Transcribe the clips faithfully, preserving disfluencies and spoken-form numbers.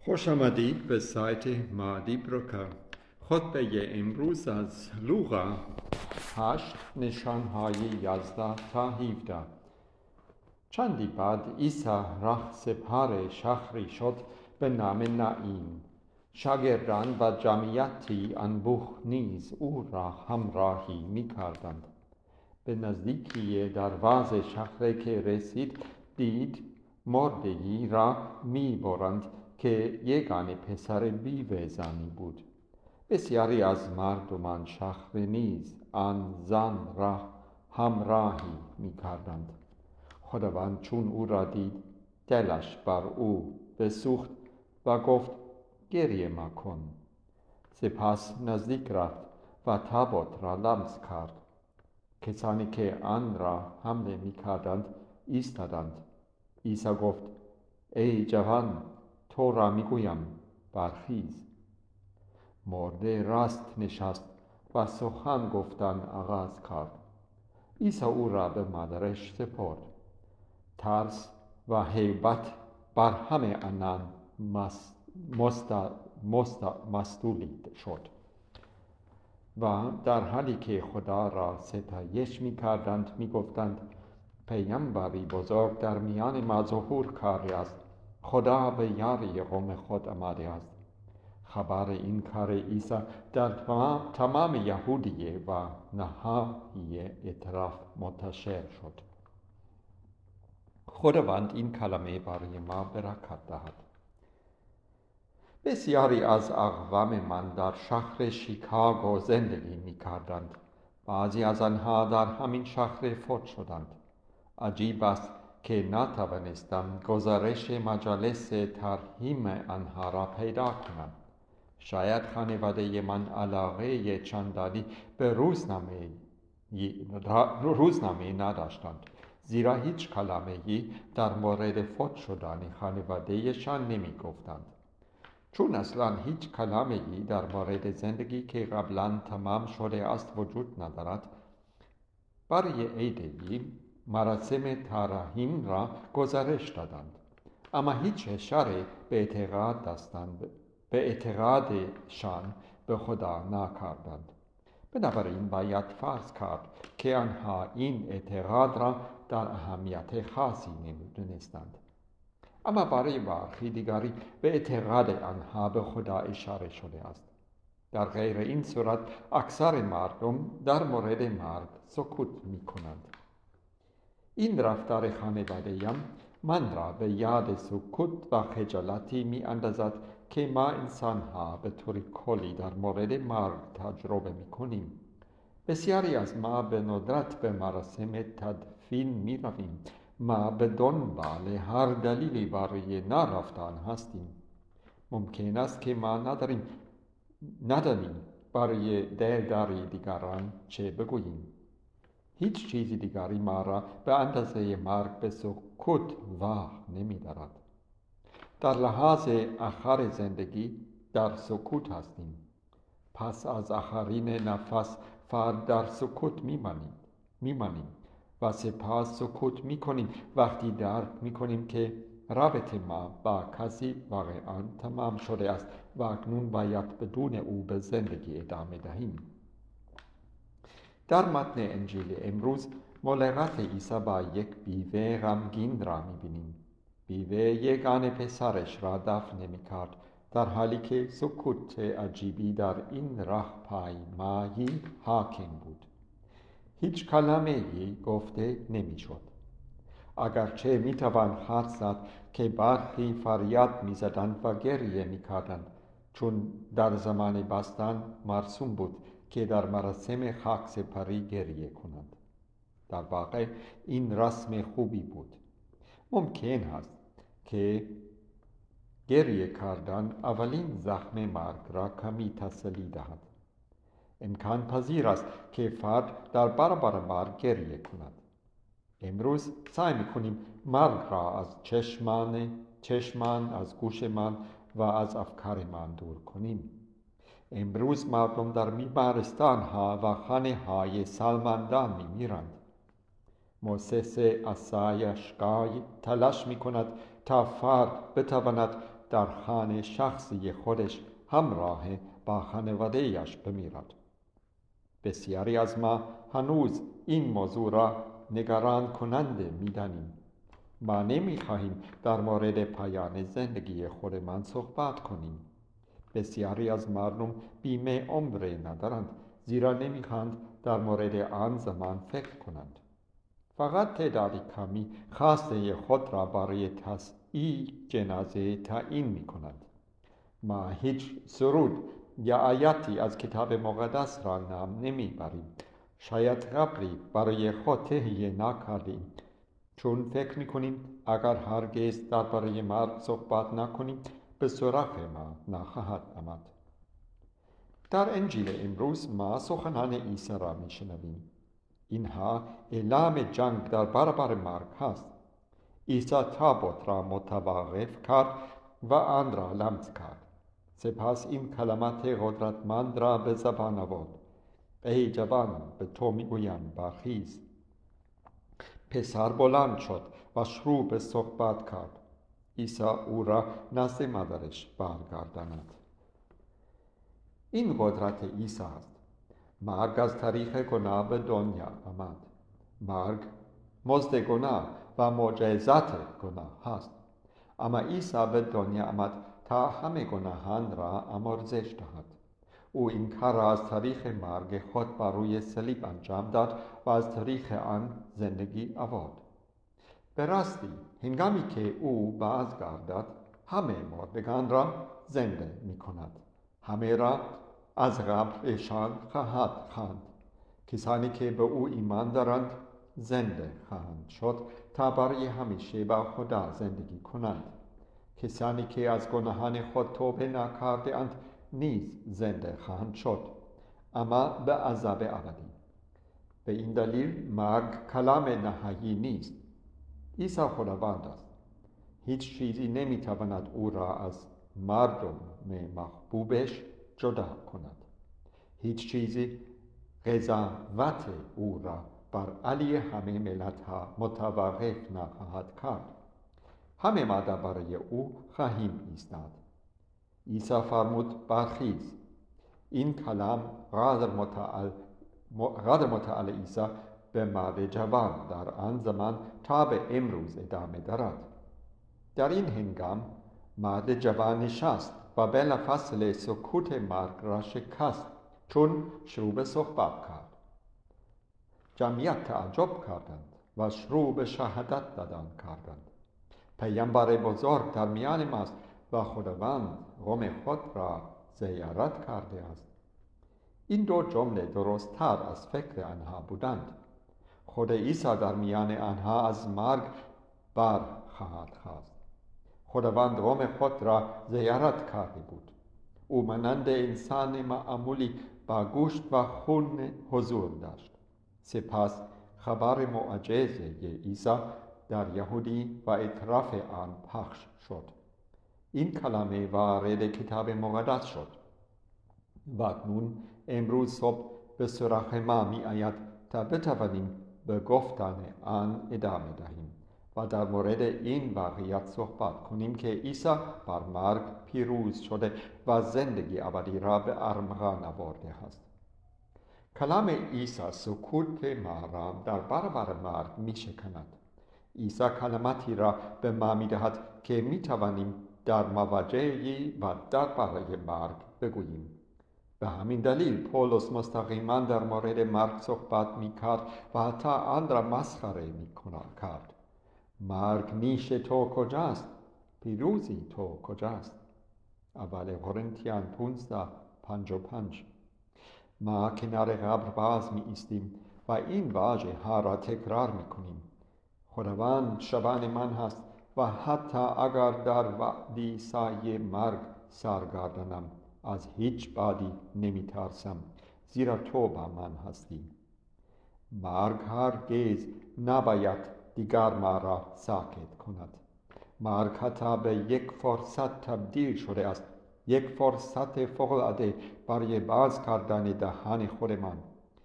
خوش آمدید به سایت مادی بروکر. خطبه امروز از لوقا هشت نشانهای یازده تا هفده. چندی بعد عیسی راه سپار شهری شد به نام نعیم. شاگردان و جمعیتی انبوه نیز او را همراهی می کردند. به نزدیکی دروازه شهر که رسید، دید مرده‌ای را می برند که یگانه پسر بیوه زنی بود. بسیاری از مردمان شهر نیز آن زن را همراهی می کردند. خداوند چون او را دید، دلش بر او بسوخت و گفت گریه مکن. سپس نزدیک رفت و تابوت را لمس کرد. کسانی که آن را حمل می کردند ایستادند. عیسی گفت ای جوان، تو را می گویم برخیز. مرده راست نشست و سخن گفتن آغاز کرد. عیسی او را به مادرش سپرد. ترس و هیبت بر همه آنان مستولید شد و در حالی که خدا را ستایش می کردند می گفتند پیامبری بزرگ در میان ما ظهور کرده است. خدا به یاری قوم خود آمده است. خبر این کار عیسی در تمام یهودیه و نواحی اطراف منتشر شد. خداوند این کلمه برای ما برکت دهد. بسیاری از اقوام من در شهر شیکاگو زندگی می کردند. بعضی از آنها در همین شهر فوت شدند. عجیب است که نتوانستم گزارش مجالس ترحیم آنها را پیدا کنم. شاید خانواده من علاقه چندانی به روزنامه روزنامه نداشتند، زیرا هیچ کلمه‌ای در مورد فوت شدن خانواده‌شان نمی گفتند. چون اصلا هیچ کلمه‌ای در مورد زندگی که قبلا تمام شده است وجود ندارد، برای عیدی مراسم ترحیم را گزارش دادند، اما هیچ اشاره به اعتقاد داشتند به اعتقادشان به خدا نکردند. بنابراین باید فرض کرد که آنها این اعتقاد را در اهمیت خاصی نمی‌دانستند. اما برای برخی دیگری به اعتقاد آنها به خدا اشاره شده است. در غیر این صورت اکثر مردم در مورد مرگ سکوت می کنند. این رفتار خانواده‌ام من را به یاد سکوت و خجالتی می اندازد که ما انسان‌ها به طور کلی در مورد مرگ تجربه می کنیم. بسیاری از ما به ندرت به مراسم تدفین می رویم. ما به دنبال هر دلیلی برای نرفتن هستیم. ممکن است که ما نداریم ندانیم برای دلداری دیگران چه بگوییم. هیچ چیز دیگری ما را به اندازه مرگ به سکوت واه نمی دارد. در لحاظ آخر زندگی در سکوت هستیم. پس از آخرین نفس فرد در سکوت می مانیم و سپس سکوت می کنیم وقتی درک می کنیم که رابطه ما با کسی واقعا تمام شده است و اکنون باید بدون او به زندگی ادامه دهیم. در متن انجیل امروز ملاقات عیسی با یک بیوه غمگین را می بینیم. بیوه یگانه پسرش را دفن نمی کرد، در حالی که سکوت عجیبی در این راهپیمایی حاکم بود. هیچ کلمه‌ای گفته نمی شد. اگرچه می توان حدس زد که برخی فریاد می زدند و گریه می کردند، چون در زمان باستان مرسوم بود که در مراسم خاکسپاری گریه کنند. در واقع این رسم خوبی بود. ممکن است که گریه کردن اولین زخم مرگ را کمی تسلی دهد. امکان پذیر است که فرد در برابر مرگ گریه کند. امروز سعی می‌کنیم مرگ را از چشمان چشمان از گوشمان و از افکارمان دور کنیم. امروز مردم در بیمارستان‌ها و خانه‌های سالمندان می‌میرند. مؤسسه آسایشگاه تلاش می‌کند تا فرد بتواند در خانه شخصی خودش همراه با خانواده‌اش بمیرد. بسیاری از ما هنوز این موضوع را نگران کننده می‌دانیم. ما نمی‌خواهیم در مورد پایان زندگی خودمان صحبت کنیم. بسیاری از مردم بیمه عمر ندارند، زیرا نمی‌خواهند در مورد آن زمان فکر کنند. فقط تعدادی کمی خواسته خود را برای تصحیح جنازه تعیین می‌کنند. ما هیچ سرود یا آیاتی از کتاب مقدس را نام نمیبریم. شاید قبری برای خود تهیه نکردیم، چون فکر میکنیم اگر هرگز درباره مرگ صحبت نکنیم به سراغ ما نخواهد آمد. در انجیل امروز ما سخنان عیسی را میشنویم. اینها اعلام جنگ در برابر مرگ هست. عیسی تابوت را متوقف کرد و آن را لمس کرد. سپس این کلمات قدرتمند را به زبان آورد: ای جوان، به تو میگویم برخیز. پسر بلند شد و شروع به صحبت کرد. عیسی او را نزد مادرش برگرداند. این قدرت عیسی است. مرگ از طریق گناه به دنیا آمد. مرگ مزد گناه و معجزات گناه هست. اما عیسی به دنیا آمد تا همه گناهان را آمرزش دهد. او این کار را از طریق مرگ خود بر روی صلیب انجام داد و از طریق آن زندگی آورد. به راستی هنگامی که او بازگردد همه مردگان را زنده می کند. همه را از قبرشان خواهد خواند. کسانی که به او ایمان دارند زنده خواهند شد تا برای همیشه با خدا زندگی کنند. کسانی که از گناهان خود توبه نکرده اند نیز زنده خواهند شد، اما به عذاب ابدی. به این دلیل مرگ کلام نهایی نیست. عیسی خداوند است. هیچ چیزی نمیتواند او را از مردم محبوبش جدا کند. هیچ چیزی قضاوت او را بر علی همه ملت‌ها متوقف نخواهد کرد. همه ما درباره او خواهیم ایستاد. عیسی فرمود برخیز. این کلام قدر متعال قدر متعال عیسی به مرد جوان در آن زمان تا به امروز ادامه دارد. در این هنگام مرد جوان نشست و بلافاصله سکوت مرگ را شکست، چون شروع به صحبت کرد. جمعیت تعجب کردند و شروع به شهادت دادن کردند: پیامبر بزرگ در میان ماست و خداوند قوم خود را زیارت کرده است. این دو جمله درست‌تر از فکر آنها بودند. خود عیسی در میان آنها از مرگ بر خواهد خاست. خداوند قوم خود را زیارت کرده بود. او مانند انسان معمولی با گوشت و خون حضور داشت. سپس خبر معجزه عیسی در یهودی و اطراف آن پخش شد. این کلمه وارد کتاب مقدس شد و اکنون امروز صبح به سراغ ما می آید تا بتوانیم به گفتن آن ادامه دهیم و در مورد این واقعیت صحبت کنیم که عیسی بر مرگ پیروز شده و زندگی ابدی را به ارمغان آورده است. کلام عیسی سکوت ما را در برابر مرگ می شکند. عیسی کلماتی را به ما می دهد که می توانیم در مواجهی و درباره مرگ بگوییم. به همین دلیل پولس مستقیما در مورد مرگ صحبت می کرد و حتی آن را مسخره می کرد. مرگ نیش تو کجاست؟ پیروزی تو کجاست؟ اول قرنتیان پانزده پنج و پنج. ما کنار قبر باز می ایستیم و این واژه ها را تکرار می کنیم. خداوند شبان من هست و حتی اگر در وادی سایه مرگ سرگردانم از هیچ بادی نمی ترسم، زیرا تو با من هستی. مرگ هرگز نباید دیگر ما را ساکت کند. مرگ حتی به یک فرصت تبدیل شده است، یک فرصت فوق‌العاده برای باز کردن دهان خودمان.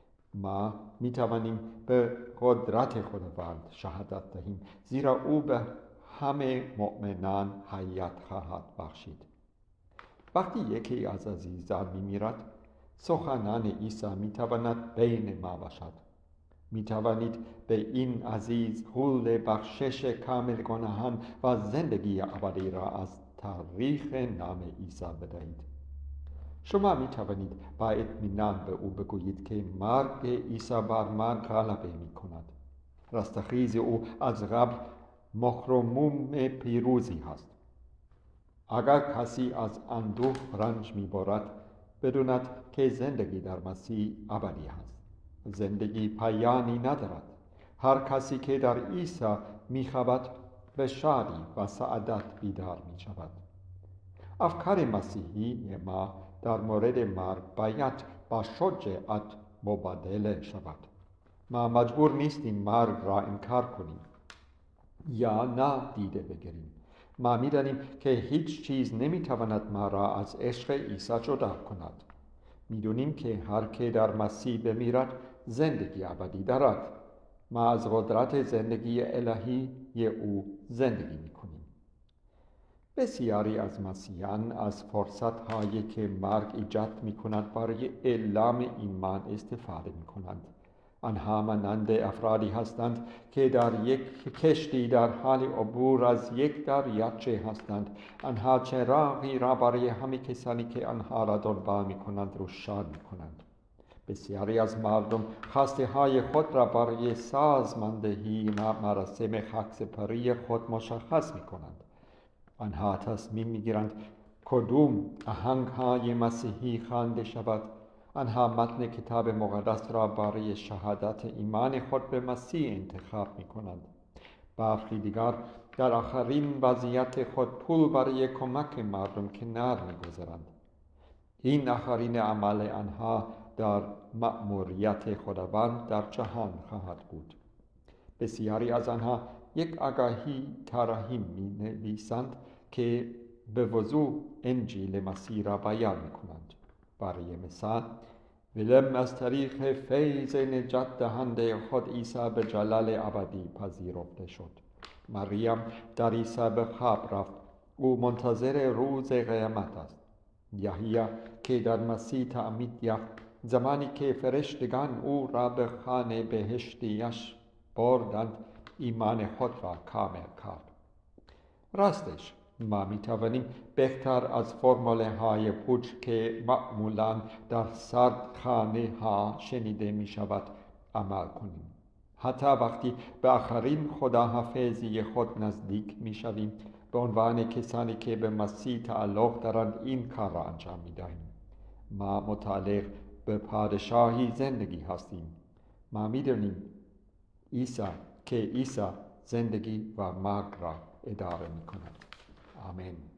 ما می توانیم به قدرت خداوند شهادت دهیم، زیرا او به همه مؤمنان حیات خواهد بخشید. وقتی یکی از عزیزان میمیرد، سخنان عیسی میتواند بین ما باشد. میتوانید به این عزیز حول بخشش کامل گناهان و زندگی ابدی را از تاریخ نام عیسی بدهید. شما میتوانید با اطمینان به او بگویید که مرگ عیسی بر من غلبه میکند. رستخیز او از قبل مخرموم پیروزی هست. اگر کسی از اندوه رنج میبرد، بداند که زندگی در مسیح ابدی است. زندگی پایانی ندارد. هر کسی که در عیسی میخوابد به شادی و سعادت بیدار میشود. افکار مسیحی ما در مورد مرگ باید با شجاعت مبادله شود. ما مجبور نیستیم مرگ را انکار کنیم یا نادیده بگیریم. ما می‌دانیم که هیچ چیز نمی‌تواند ما را از عشق عیسی جدا کند. می‌دونیم که هر که در مسیح بمیرد زندگی ابدی دارد. ما از قدرت زندگی الهی او زندگی می‌کنیم. بسیاری از مسیحیان از فرصت‌هایی که مرگ ایجاد می‌کند برای اعلام ایمان استفاده می‌کنند. آنها مانند افرادی هستند که در یک کشتی در حال عبور از یک دریاچه هستند. آنها چراغی را برای همه کسانی که آنها را دنبال می‌کنند روشن می‌کنند. بسیاری از مردم خواسته های خود را برای سازماندهی مراسم خاکسپاری خود مشخص می‌کنند. آنها تصمیم می‌گیرند کدام آهنگ‌های مسیحی خوانده شود. آنها متن کتاب مقدس را برای شهادت ایمان خود به مسیح انتخاب می‌کنند. برخی دیگر در آخرین وضعیت خود پول برای کمک مردم کنار می‌گذارند. این آخرین عمل آنها در مأموریت خداوند در جهان خواهد بود. بسیاری از آنها یک آگاهی طراحی می‌نویسند که به وضوح انجیل مسیح را بیان می‌کنند. برای مثال، ویلم از طریق فیض نجات دهنده خود عیسی به جلال ابدی پذیرفته شد. مریم در عیسی به خواب رفت. او منتظر روز قیامت است. یحیی که در مسیح تعمید یافت، زمانی که فرشتگان او را به خانه بهشتیش بردند، ایمان خود را کامل کرد. راستش ما می توانیم بهتر از فرموله های پوچ که معمولاً در سردخانه ها شنیده می شود عمل کنیم. حتی وقتی به آخرین خداحافظی خود نزدیک می شویم، به عنوان کسانی که به مسیح تعلق دارند این کار را انجام می دهیم. ما متعلق به پادشاهی زندگی هستیم. ما می دانیم عیسی که عیسی زندگی و مرگ را اداره می کند. آمین.